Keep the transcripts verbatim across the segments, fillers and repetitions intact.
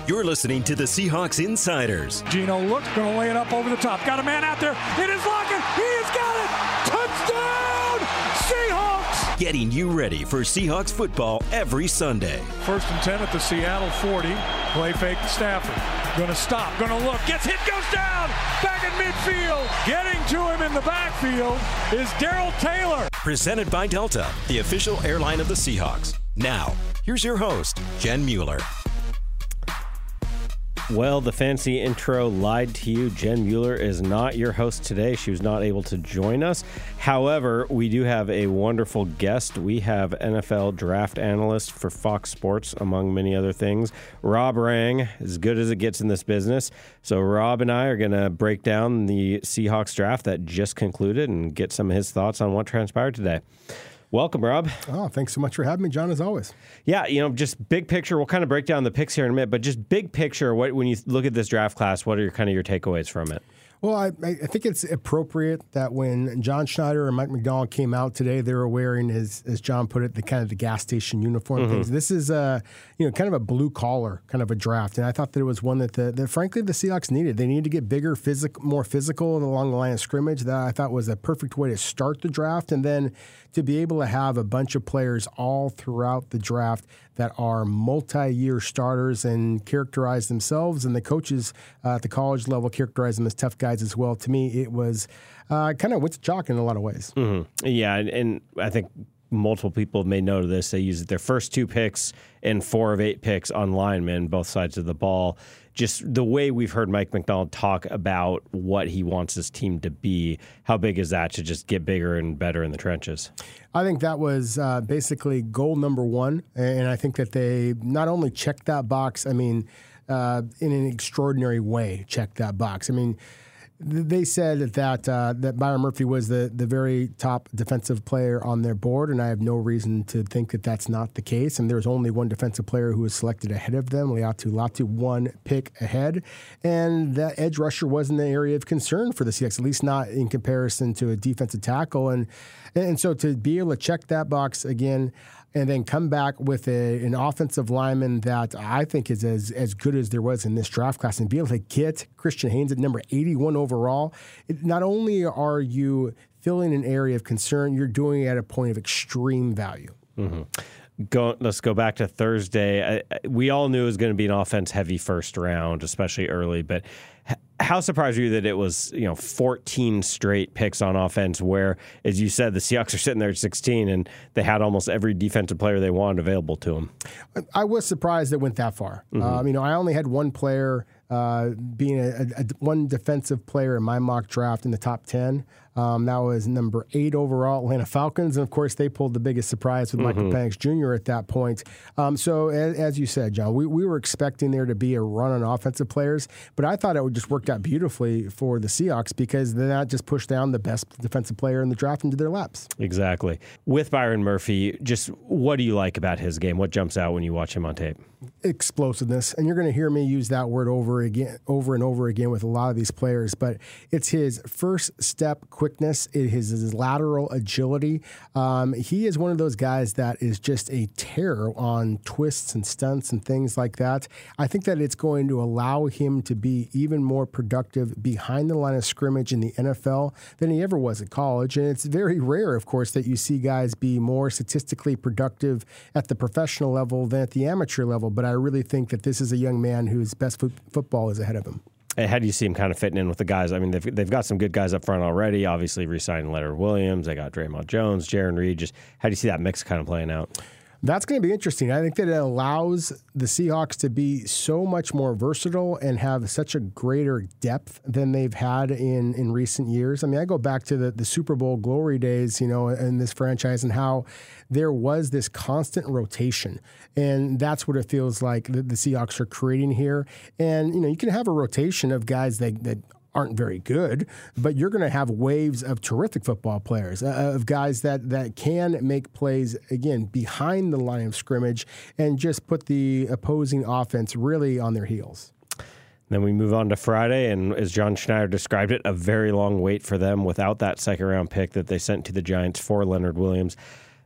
You're listening to the Seahawks Insiders. Geno looks, going to lay it up over the top. Got a man out there. It is Lockett. He has got it. Touchdown, Seahawks. Getting you ready for Seahawks football every Sunday. First and ten at the Seattle forty. Play fake Stafford. Going to stop. Going to look. Gets hit. Goes down. Back in midfield. Getting to him in the backfield is Darrell Taylor. Presented by Delta, the official airline of the Seahawks. Now, here's your host, Jen Mueller. Well, the fancy intro lied to you. Jen Mueller is not your host today. She was not able to join us. However, we do have a wonderful guest. We have N F L draft analyst for Fox Sports, among many other things, Rob Rang, as good as it gets in this business. So Rob and I are going to break down the Seahawks draft that just concluded and get some of his thoughts on what transpired today. Welcome, Rob. Oh, thanks so much for having me, John, as always. Yeah, you know, just big picture. We'll kind of break down the picks here in a minute, but just big picture, what when you look at this draft class, what are your kind of your takeaways from it? Well, I, I think it's appropriate that when John Schneider and Mike Macdonald came out today, they were wearing, as, as John put it, the kind of the gas station uniform mm-hmm. things. This is a, you know, kind of a blue collar kind of a draft, and I thought that it was one that, the, that frankly, the Seahawks needed. They needed to get bigger, physical, more physical along the line of scrimmage. That I thought was a perfect way to start the draft, and then to be able to have a bunch of players all throughout the draft that are multi-year starters and characterize themselves, and the coaches uh, at the college level characterize them as tough guys as well. To me, it was uh, kind of went to chalk in a lot of ways. Mm-hmm. Yeah, and, and I think multiple people have made note of this. They used their first two picks and four of eight picks on linemen, both sides of the ball. Just the way we've heard Mike Macdonald talk about what he wants his team to be, how big is that to just get bigger and better in the trenches? I think that was uh, basically goal number one, and I think that they not only checked that box, I mean, uh, in an extraordinary way, checked that box. I mean, they said that uh, that Byron Murphy was the, the very top defensive player on their board, and I have no reason to think that that's not the case. And there was only one defensive player who was selected ahead of them, Leatu Latu, one pick ahead. And that edge rusher wasn't an area of concern for the Seahawks, at least not in comparison to a defensive tackle. And and so to be able to check that box again, and then come back with a, an offensive lineman that I think is as, as good as there was in this draft class, and be able to get Christian Haynes at number eighty-one overall. It, not only are you filling an area of concern, you're doing it at a point of extreme value. Mm-hmm. Go, let's go back to Thursday. I, we all knew it was going to be an offense-heavy first round, especially early, but how surprised were you that it was, you know, fourteen straight picks on offense where, as you said, the Seahawks are sitting there at sixteen and they had almost every defensive player they wanted available to them? I was surprised it went that far. Mm-hmm. Um, you know, I only had one player uh, being a, a, a one defensive player in my mock draft in the top ten. Um, that was number eight overall, Atlanta Falcons. And, of course, they pulled the biggest surprise with mm-hmm. Michael Penix Junior at that point. Um, so, as, as you said, John, we, we were expecting there to be a run on offensive players, but I thought it would just work out beautifully for the Seahawks because then that just pushed down the best defensive player in the draft into their laps. Exactly. With Byron Murphy, just what do you like about his game? What jumps out when you watch him on tape? Explosiveness, and you're going to hear me use that word over again, over and over again with a lot of these players. But it's his first step quickness, it is his lateral agility. Um, he is one of those guys that is just a terror on twists and stunts and things like that. I think that it's going to allow him to be even more productive behind the line of scrimmage in the N F L than he ever was at college. And it's very rare, of course, that you see guys be more statistically productive at the professional level than at the amateur level. But I really think that this is a young man whose best fo- football is ahead of him. And how do you see him kind of fitting in with the guys? I mean, they've they've got some good guys up front already. Obviously, re-signing Leonard Williams. They got Draymond Jones, Jaron Reed. Just how do you see that mix kind of playing out? That's going to be interesting. I think that it allows the Seahawks to be so much more versatile and have such a greater depth than they've had in, in recent years. I mean, I go back to the, the Super Bowl glory days, you know, in this franchise and how there was this constant rotation. And that's what it feels like the, the Seahawks are creating here. And, you know, you can have a rotation of guys that, that aren't very good, but you're going to have waves of terrific football players, uh, of guys that, that can make plays, again, behind the line of scrimmage and just put the opposing offense really on their heels. Then we move on to Friday, and as John Schneider described it, a very long wait for them without that second-round pick that they sent to the Giants for Leonard Williams.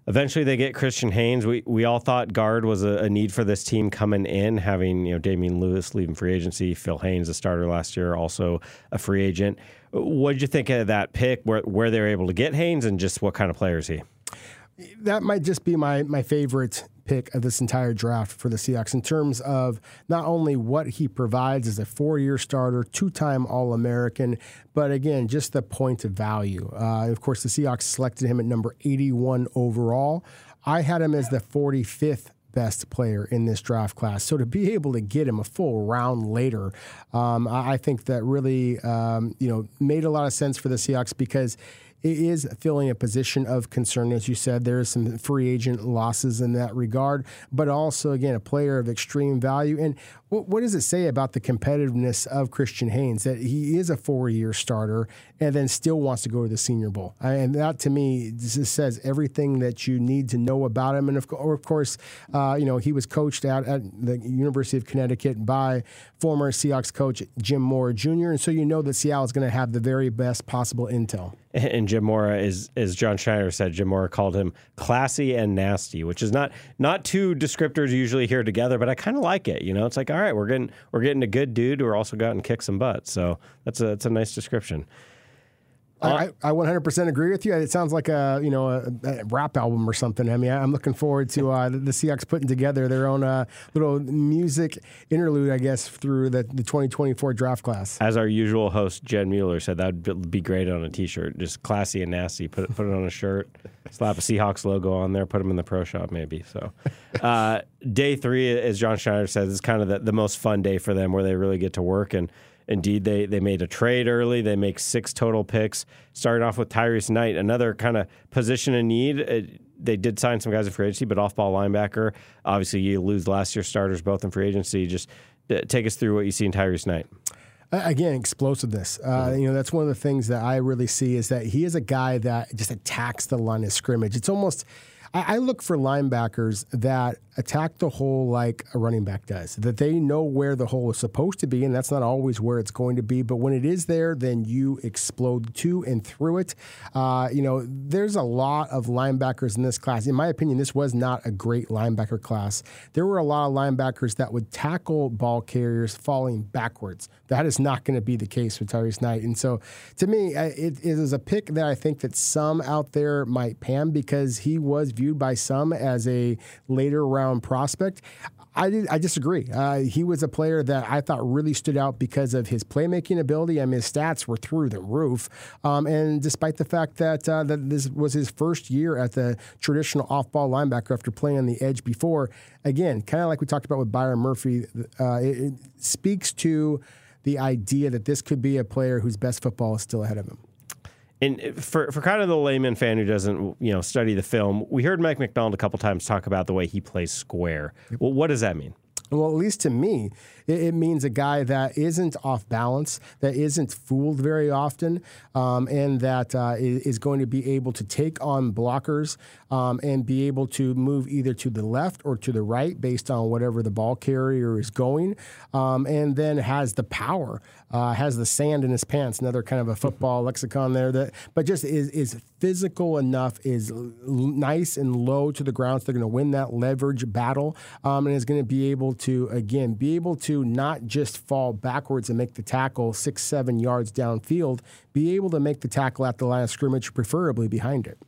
Eventually, they get Christian Haynes. We we all thought guard was a, a need for this team coming in, having you know Damian Lewis leaving free agency, Phil Haynes, a starter last year, also a free agent. What did you think of that pick? Where where they were able to get Haynes, and just what kind of player is he? That might just be my my favorite pick of this entire draft for the Seahawks in terms of not only what he provides as a four-year starter, two-time All-American, but again, just the point of value. Uh, of course, the Seahawks selected him at number eighty-one overall. I had him as the forty-fifth best player in this draft class. So to be able to get him a full round later, um, I think that really um, you know made a lot of sense for the Seahawks because it is filling a position of concern. As you said, there is some free agent losses in that regard, but also, again, a player of extreme value. And what does it say about the competitiveness of Christian Haynes, that he is a four-year starter and then still wants to go to the Senior Bowl? And that, to me, just says everything that you need to know about him. And, of, of course, uh, you know, he was coached out at the University of Connecticut by former Seahawks coach Jim Mora Junior And so you know that Seattle is going to have the very best possible intel. And Jim Mora, is, as John Schneider said, Jim Mora called him classy and nasty, which is not not two descriptors usually here together, but I kind of like it. You know, it's like, all right, we're getting we're getting a good dude who are also got and kick some butt. So that's a that's a nice description. I, I one hundred percent agree with you. It sounds like a you know a, a rap album or something. I mean, I'm looking forward to uh, the, the Seahawks putting together their own uh, little music interlude, I guess, through the, the twenty twenty-four draft class. As our usual host Jen Mueller said, that would be great on a T-shirt, just classy and nasty. Put it put it on a shirt, slap a Seahawks logo on there, put them in the pro shop maybe. So, uh, day three, as John Schneider says, is kind of the, the most fun day for them, where they really get to work. And indeed, they they made a trade early. They make six total picks, starting off with Tyrese Knight, another kind of position in need. It, they did sign some guys in free agency, but off-ball linebacker. Obviously, you lose last year's starters both in free agency. Just uh, take us through what you see in Tyrese Knight. Again, explosiveness. Uh, mm-hmm. You know, that's one of the things that I really see is that he is a guy that just attacks the line of scrimmage. It's almost, I, I look for linebackers that attack the hole like a running back does, that they know where the hole is supposed to be, and that's not always where it's going to be. But when it is there, then you explode to and through it. Uh, you know, there's a lot of linebackers in this class. In my opinion, this was not a great linebacker class. There were a lot of linebackers that would tackle ball carriers falling backwards. That is not going to be the case with Tyrese Knight. And so, to me, it, it is a pick that I think that some out there might pan because he was viewed by some as a later round prospect. I did, I disagree. Uh, he was a player that I thought really stood out because of his playmaking ability. I mean, his stats were through the roof. Um, and despite the fact that uh, that this was his first year at the traditional off-ball linebacker after playing on the edge before, again, kind of like we talked about with Byron Murphy, uh, it, it speaks to the idea that this could be a player whose best football is still ahead of him. And for for kind of the layman fan who doesn't you know study the film, we heard Mike Macdonald a couple times talk about the way he plays square. Yep. Well, what does that mean? Well, at least to me, it, it means a guy that isn't off balance, that isn't fooled very often, um, and that uh, is going to be able to take on blockers um, and be able to move either to the left or to the right based on whatever the ball carrier is going, um, and then has the power, uh, has the sand in his pants, another kind of a football lexicon there, that, but just is, is physical enough, is l- nice and low to the ground, so they're going to win that leverage battle, um, and is going to be able to, again, be able to not just fall backwards and make the tackle six, seven yards downfield, be able to make the tackle at the line of scrimmage, preferably behind it.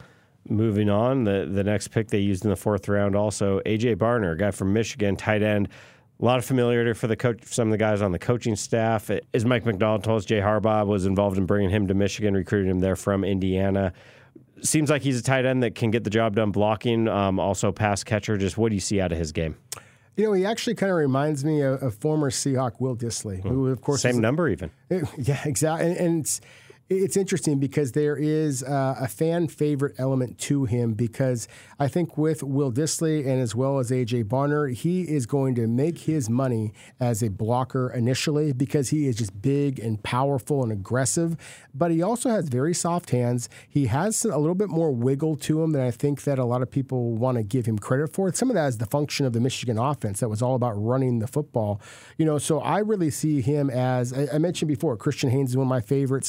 Moving on, the, the next pick they used in the fourth round also, A J Barner, a guy from Michigan, tight end. A lot of familiarity for the coach, some of the guys on the coaching staff. As Mike Macdonald told us, Jay Harbaugh was involved in bringing him to Michigan, recruiting him there from Indiana. Seems like he's a tight end that can get the job done blocking, um, also pass catcher. Just what do you see out of his game? You know, he actually kind of reminds me of, of former Seahawk Will Dissly, who, of course, same number even. It, yeah, exactly. And, and it's it's interesting because there is uh, a fan favorite element to him, because I think with Will Dissly and as well as A J Barner, he is going to make his money as a blocker initially because he is just big and powerful and aggressive, but he also has very soft hands. He has a little bit more wiggle to him than I think that a lot of people want to give him credit for. Some of that is the function of the Michigan offense that was all about running the football. You know, so I really see him as, I, I mentioned before, Christian Haynes is one of my favorite selections.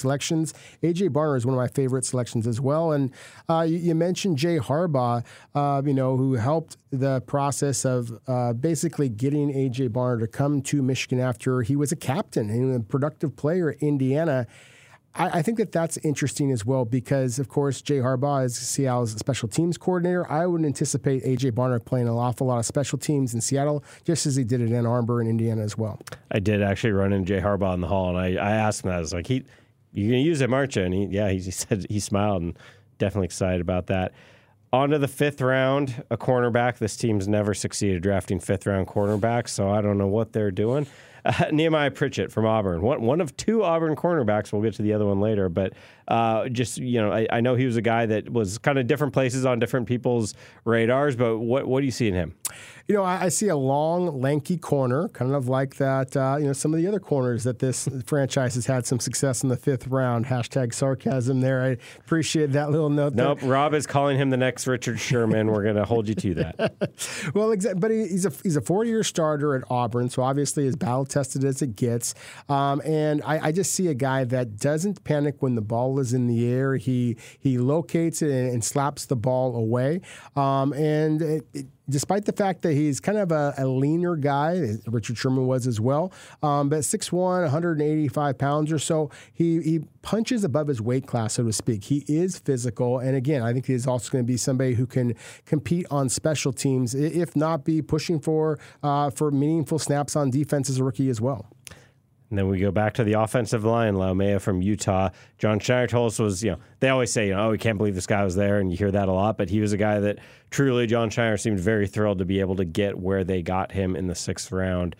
selections. A J. Barner is one of my favorite selections as well. And uh, you, you mentioned Jay Harbaugh, uh, you know, who helped the process of uh, basically getting A J. Barner to come to Michigan after he was a captain and a productive player at Indiana. I, I think that that's interesting as well because, of course, Jay Harbaugh is Seattle's special teams coordinator. I would anticipate A J. Barner playing an awful lot of special teams in Seattle, just as he did at Ann Arbor and Indiana as well. I did actually run into Jay Harbaugh in the hall, and I, I asked him that. I was like, he, you're going to use him, aren't you? And he, yeah, he, he said he smiled and definitely excited about that. On to the fifth round, a cornerback. This team's never succeeded drafting fifth-round cornerbacks, so I don't know what they're doing. Uh, Nehemiah Pritchett from Auburn, one, one of two Auburn cornerbacks. We'll get to the other one later, but uh, just, you know, I, I know he was a guy that was kind of different places on different people's radars, but what, what do you see in him? You know, I, I see a long, lanky corner, kind of like that, uh, you know, some of the other corners that this franchise has had some success in the fifth round. Hashtag sarcasm there. I appreciate that little note Nope, there. Rob is calling him the next Richard Sherman. We're going to hold you to that. Well, exa- but he, he's a he's a four-year starter at Auburn, so obviously as battle-tested as it gets. Um, and I, I just see a guy that doesn't panic when the ball is in the air. He he locates it and, and slaps the ball away. Um, and it, it, despite the fact that he's kind of a, a leaner guy, Richard Sherman was as well, um, but six one, one hundred eighty-five pounds or so, he, he punches above his weight class, so to speak. He is physical, and again, I think he's also going to be somebody who can compete on special teams, if not be pushing for uh, for meaningful snaps on defense as a rookie as well. And then we go back to the offensive line, Laumea from Utah. John Schneider told us was, you know, they always say, you know, oh, we can't believe this guy was there, and you hear that a lot, but he was a guy that truly John Schneider seemed very thrilled to be able to get where they got him in the sixth round.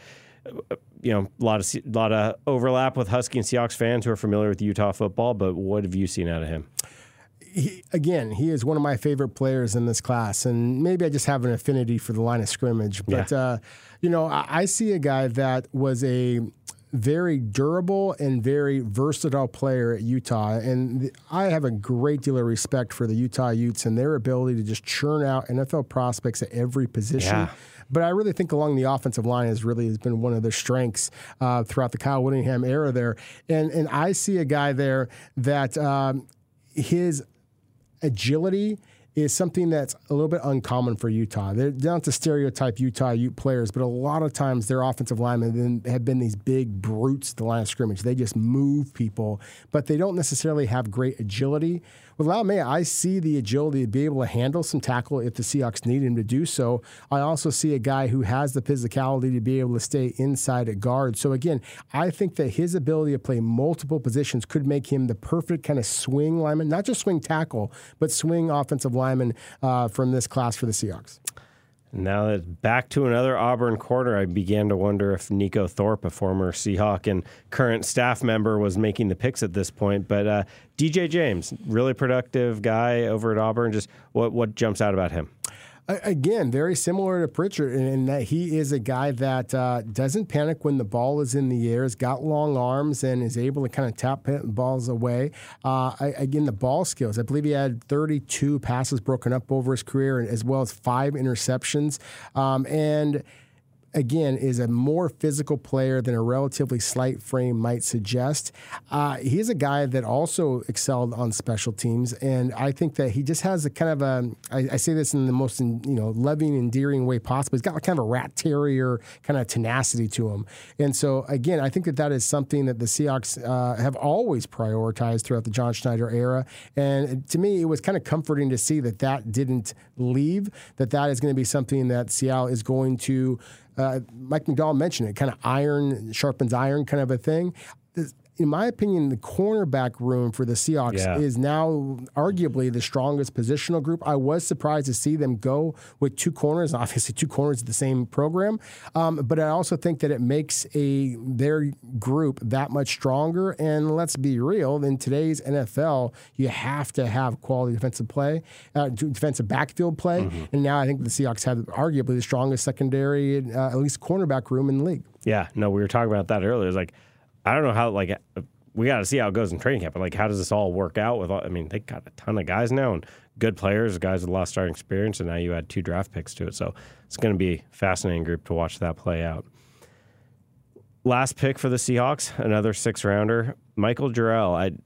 You know, a lot of a lot of overlap with Husky and Seahawks fans who are familiar with Utah football, but what have you seen out of him? He, again, he is one of my favorite players in this class, and maybe I just have an affinity for the line of scrimmage. But, yeah. uh, you know, I, I see a guy that was a very durable and very versatile player at Utah. And the, I have a great deal of respect for the Utah Utes and their ability to just churn out N F L prospects at every position. Yeah. But I really think along the offensive line has really has been one of their strengths uh, throughout the Kyle Whittingham era there. And, and I see a guy there that um, his agility is something that's a little bit uncommon for Utah. They're not to stereotype Utah Ute players, but a lot of times their offensive linemen have been these big brutes at the line of scrimmage. They just move people, but they don't necessarily have great agility. With Laumea, I see the agility to be able to handle some tackle if the Seahawks need him to do so. I also see a guy who has the physicality to be able to stay inside at guard. So again, I think that his ability to play multiple positions could make him the perfect kind of swing lineman, not just swing tackle, but swing offensive lineman uh, from this class for the Seahawks. Now that back to another Auburn corner, I began to wonder if Nico Thorpe, a former Seahawk and current staff member, was making the picks at this point. But uh, D J James, really productive guy over at Auburn. Just what what jumps out about him? Again, very similar to Pritchard in that he is a guy that uh, doesn't panic when the ball is in the air, has got long arms, and is able to kind of tap balls away. Uh, I, again, the ball skills. I believe he had thirty-two passes broken up over his career, as well as five interceptions. Um, and again, is a more physical player than a relatively slight frame might suggest. Uh, he's a guy that also excelled on special teams, and I think that he just has a kind of a, I, I say this in the most you know loving, endearing way possible. He's got kind of a rat terrier kind of tenacity to him. And so, again, I think that that is something that the Seahawks uh, have always prioritized throughout the John Schneider era. And to me, it was kind of comforting to see that that didn't leave, that that is going to be something that Seattle is going to Uh, Mike McDowell mentioned it, kind of iron sharpens iron kind of a thing. In my opinion, the cornerback room for the Seahawks yeah. is now arguably the strongest positional group. I was surprised to see them go with two corners, obviously two corners of the same program. Um, but I also think that it makes a their group that much stronger. And let's be real, in today's N F L, you have to have quality defensive play, uh, defensive backfield play. Mm-hmm. And now I think the Seahawks have arguably the strongest secondary, uh, at least cornerback room in the league. Yeah, no, we were talking about that earlier. It was like, I don't know how, like, we got to see how it goes in training camp, but, like, how does this all work out with all, I mean, they got a ton of guys now and good players, guys with a lot of starting experience, and now you add two draft picks to it. So it's going to be a fascinating group to watch that play out. Last pick for the Seahawks, another six-rounder, Michael Jarrell. I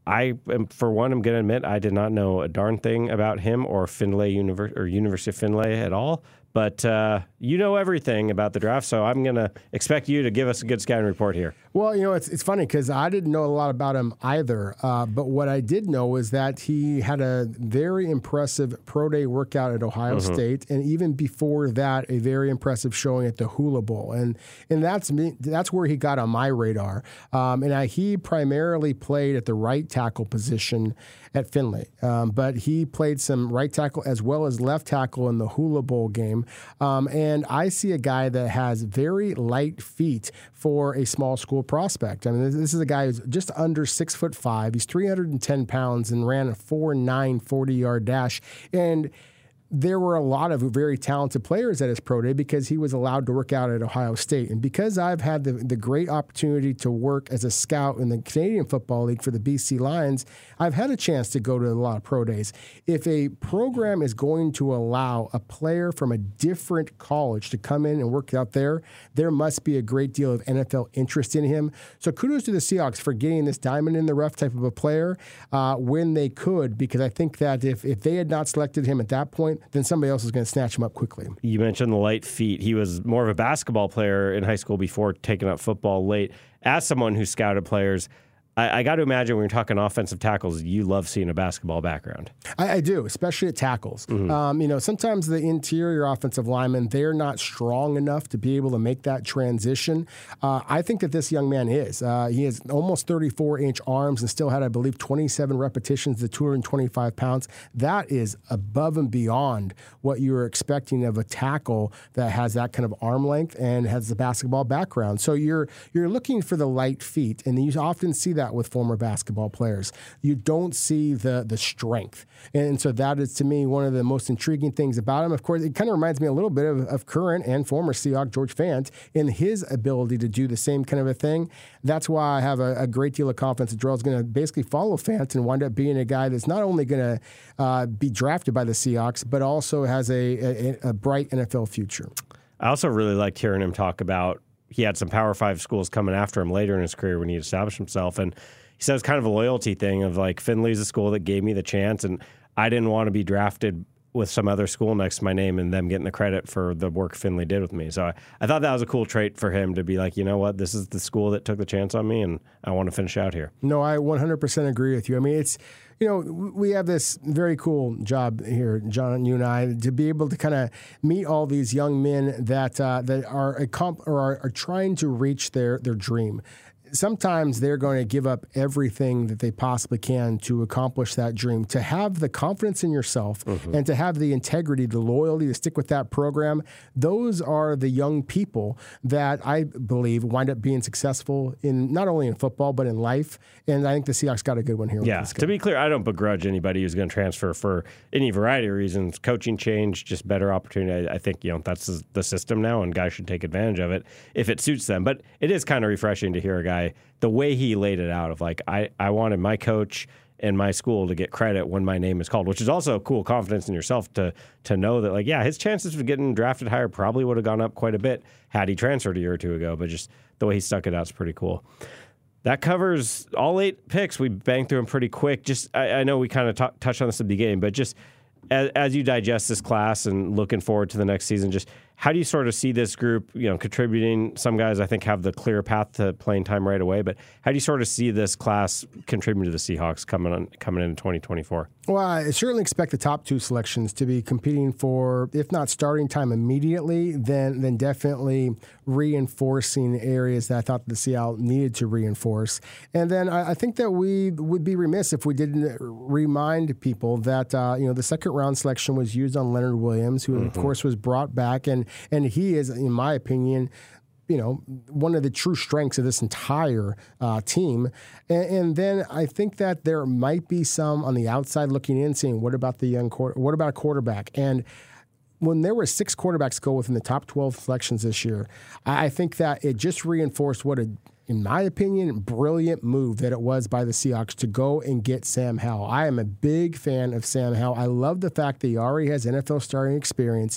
I, am, for one, I'm going to admit I did not know a darn thing about him or Findlay Univer- or University of Findlay at all. But uh, you know everything about the draft, so I'm going to expect you to give us a good scouting report here. Well, you know, it's it's funny because I didn't know a lot about him either. Uh, but what I did know is that he had a very impressive pro day workout at Ohio mm-hmm. State, and even before that, a very impressive showing at the Hula Bowl, and and that's me, that's where he got on my radar. Um, and I, he primarily played at the right tackle position at Findlay, um, but he played some right tackle as well as left tackle in the Hula Bowl game. Um, and I see a guy that has very light feet for a small school prospect. I mean, this, this is a guy who's just under six foot five. He's three hundred ten pounds and ran a four nine forty-yard dash. And there were a lot of very talented players at his pro day because he was allowed to work out at Ohio State. And because I've had the, the great opportunity to work as a scout in the Canadian Football League for the B C Lions, I've had a chance to go to a lot of pro days. If a program is going to allow a player from a different college to come in and work out there, there must be a great deal of N F L interest in him. So kudos to the Seahawks for getting this diamond in the rough type of a player uh, when they could, because I think that if, if they had not selected him at that point, then somebody else is going to snatch him up quickly. You mentioned the light feet. He was more of a basketball player in high school before taking up football late. As someone who scouted players, I, I got to imagine when you're talking offensive tackles, you love seeing a basketball background. I, I do, especially at tackles. Mm-hmm. Um, you know, sometimes the interior offensive linemen, they're not strong enough to be able to make that transition. Uh, I think that this young man is. Uh, he has almost thirty-four inch arms and still had, I believe, twenty-seven repetitions to two hundred twenty-five pounds. That is above and beyond what you were expecting of a tackle that has that kind of arm length and has the basketball background. So you're you're looking for the light feet, and you often see that with former basketball players. You don't see the the strength. And so that is, to me, one of the most intriguing things about him. Of course, it kind of reminds me a little bit of, of current and former Seahawk George Fant in his ability to do the same kind of a thing. That's why I have a, a great deal of confidence that Darrell's going to basically follow Fant and wind up being a guy that's not only going to uh, be drafted by the Seahawks, but also has a, a, a bright N F L future. I also really liked hearing him talk about he had some Power Five schools coming after him later in his career when he established himself. And he says kind of a loyalty thing of like, Findlay's a school that gave me the chance, and I didn't want to be drafted with some other school next to my name and them getting the credit for the work Findlay did with me. So I, I thought that was a cool trait for him to be like, you know what, this is the school that took the chance on me, and I want to finish out here. No, I one hundred percent agree with you. I mean, it's, you know, we have this very cool job here, John, you and I, to be able to kind of meet all these young men that uh, that are, a comp- or are are trying to reach their their dream. Sometimes they're going to give up everything that they possibly can to accomplish that dream. To have the confidence in yourself mm-hmm. and to have the integrity, the loyalty to stick with that program, those are the young people that I believe wind up being successful in not only in football but in life. And I think the Seahawks got a good one here. Yeah, with this to be clear, I don't begrudge anybody who's going to transfer for any variety of reasons. Coaching change, just better opportunity. I think, you know, that's the system now, and guys should take advantage of it if it suits them. But it is kind of refreshing to hear a guy, the way he laid it out of like, I, I wanted my coach and my school to get credit when my name is called, which is also cool confidence in yourself to to know that, like, yeah, his chances of getting drafted higher probably would have gone up quite a bit had he transferred a year or two ago, but just the way he stuck it out is pretty cool. That covers all eight picks. We banged through them pretty quick. Just I, I know we kind of t- touched on this at the beginning, but just as, as you digest this class and looking forward to the next season, just how do you sort of see this group, you know, contributing? Some guys, I think, have the clear path to playing time right away, but how do you sort of see this class contributing to the Seahawks coming on coming into twenty twenty-four? Well, I certainly expect the top two selections to be competing for, if not starting time immediately, then then definitely reinforcing areas that I thought the Seattle needed to reinforce. And then I, I think that we would be remiss if we didn't remind people that uh, you know, the second round selection was used on Leonard Williams, who mm-hmm. of course was brought back, and and he is, in my opinion, you know, one of the true strengths of this entire uh, team. And, and then I think that there might be some on the outside looking in, saying, what about the young quarter, what about a quarterback? And when there were six quarterbacks go within the top twelve selections this year, I think that it just reinforced what a, in my opinion, brilliant move that it was by the Seahawks to go and get Sam Howell. I am a big fan of Sam Howell. I love the fact that he already has N F L starting experience.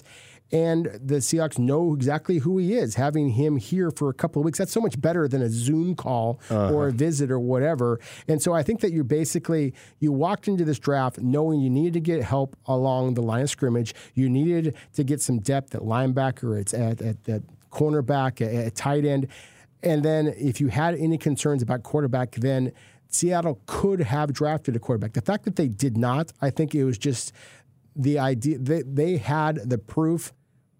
and the Seahawks know exactly who he is. Having him here for a couple of weeks, that's so much better than a Zoom call uh-huh. or a visit or whatever. And so I think that you basically, you walked into this draft knowing you needed to get help along the line of scrimmage. You needed to get some depth at linebacker, at, at, at, at cornerback, at, at tight end. And then if you had any concerns about quarterback, then Seattle could have drafted a quarterback. The fact that they did not, I think it was just the idea that they had the proof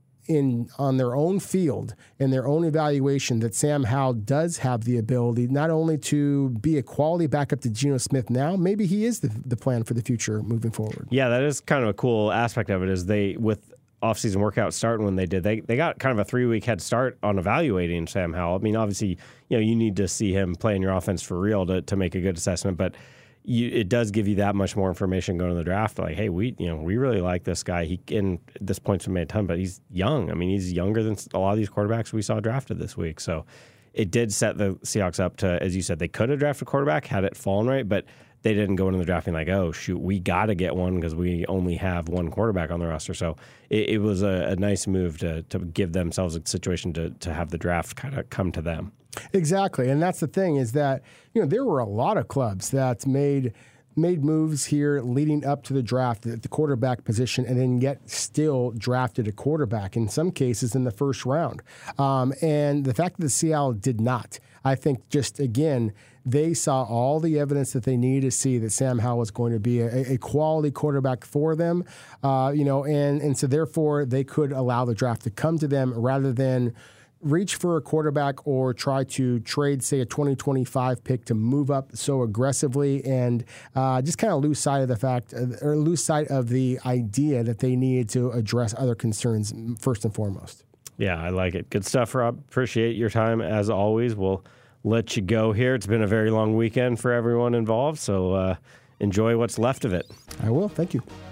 in on their own field and their own evaluation that Sam Howell does have the ability not only to be a quality backup to Geno Smith now, maybe he is the, the plan for the future moving forward. Yeah, that is kind of a cool aspect of it is they, with offseason workout starting when they did, they they got kind of a three-week head start on evaluating Sam Howell. I mean, obviously, you know, you need to see him play in your offense for real to, to make a good assessment, but you, it does give you that much more information going to the draft. Like, hey, we you know we really like this guy. He and at this point's been made a ton, but he's young. I mean, he's younger than a lot of these quarterbacks we saw drafted this week. So it did set the Seahawks up to, as you said, they could have drafted a quarterback had it fallen right, but they didn't go into the draft being like, oh, shoot, we got to get one because we only have one quarterback on the roster. So it, it was a, a nice move to to give themselves a situation to to have the draft kind of come to them. Exactly. And that's the thing is that, you know, there were a lot of clubs that made made moves here leading up to the draft at the quarterback position and then yet still drafted a quarterback, in some cases in the first round. Um, and the fact that the Seattle did not, I think just, again, they saw all the evidence that they needed to see that Sam Howell was going to be a, a quality quarterback for them, uh, you know, and, and so therefore they could allow the draft to come to them rather than reach for a quarterback or try to trade, say, a twenty twenty-five pick to move up so aggressively and uh, just kind of lose sight of the fact or lose sight of the idea that they needed to address other concerns first and foremost. Yeah, I like it. Good stuff, Rob. Appreciate your time as always. We'll let you go here. It's been a very long weekend for everyone involved, so uh, enjoy what's left of it. I will. Thank you.